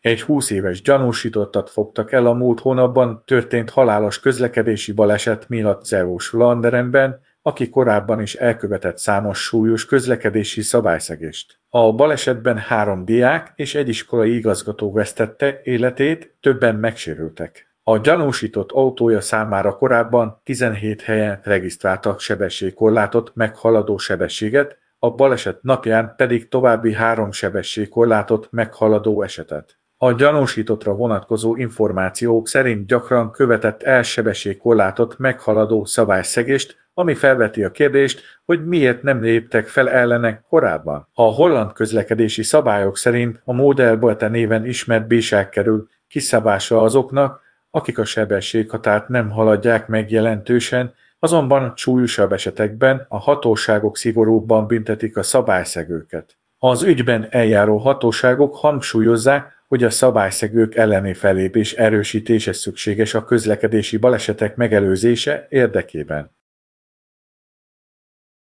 Egy 20 éves gyanúsítottat fogtak el a múlt hónapban történt halálos közlekedési baleset miatt Zeus-Landerenben, aki korábban is elkövetett számos súlyos közlekedési szabályszegést. A balesetben 3 diák és egy iskolai igazgató vesztette életét, többen megsérültek. A gyanúsított autója számára korábban 17 helyen regisztráltak sebességkorlátot meghaladó sebességet, a baleset napján pedig további 3 sebességkorlátot meghaladó esetet. A gyanúsítottra vonatkozó információk szerint gyakran követett el sebességkorlátot meghaladó szabályszegést, ami felveti a kérdést, hogy miért nem léptek fel ellene korábban. A holland közlekedési szabályok szerint a Model néven ismert bírság kerül kiszabásra azoknak, akik a sebességhatárt nem haladják meg jelentősen, azonban súlyosabb esetekben a hatóságok szigorúbban büntetik a szabályszegőket. Az ügyben eljáró hatóságok hangsúlyozzák, hogy a szabályszegők elleni fellépés erősítése szükséges a közlekedési balesetek megelőzése érdekében.